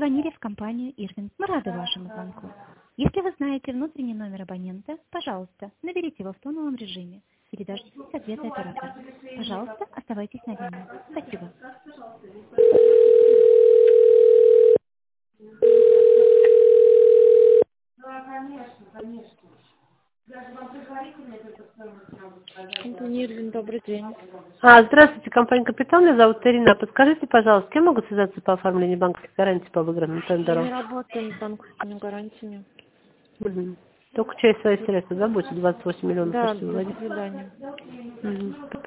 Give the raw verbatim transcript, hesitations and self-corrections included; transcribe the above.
позвонили в компанию Ирвин. Мы рады вашему звонку. Если вы знаете внутренний номер абонента, пожалуйста, наберите его в тоновом режиме или дождитесь ответа оператора. Пожалуйста, оставайтесь на линии. Спасибо. Компания Ирвин, добрый день. А, здравствуйте, компания «Капитан», меня зовут Ирина. Подскажите, пожалуйста, с кем могут связаться по оформлению банковской гарантии по выигранным Мы тендерам? не работаем с банковскими гарантиями. Мгм. Только часть своих средств, да, будет двадцать восемь миллионов Да, почти до выводить? свидания. Мгм.